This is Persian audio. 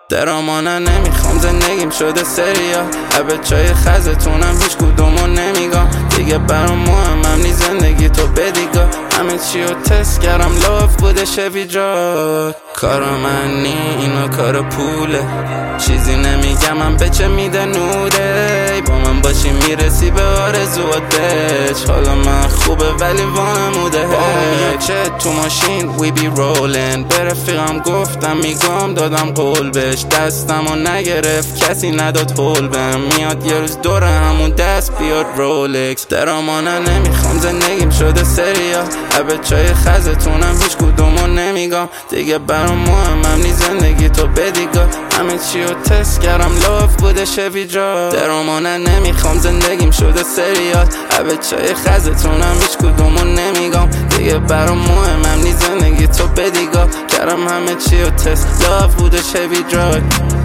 درامانه نمیخوام زندگیم شده سریا عبه چای خزتونم هیچ کدومو نمیگم دیگه برام مهمم نی زندگی تو بدیگا همه چی رو تست کردم لاف بوده شوی جا کار من نی اینا کار پوله چیزی نمیگم من به چه میده نوره با من باشی میرسی به آرزواتش حالا من خوبه ولی وانموده یه چه تو ماشین وی بی رولن به رفیقم گفتم میگم دادم قول بهش دستمو نگرفت کسی نداد هول بهم میاد یه روز دور همون دست بیاد رولکس درامانه نمیخوام زندگیم شده سریا عبه چای خزتونم هیچ کدومو نمیگم دیگه برام مهمم نی زندگی تو بدیگا همه چی رو تست کردم لاف بوده شوی جا درامانه نمیخوام زندگیم شده سریال عبه چای خزتونم هیچ کدومو نمیگم دیگه برام مهمم نی زندگی تو بدیگا کردم همه چی رو تست لاف بوده شوی جا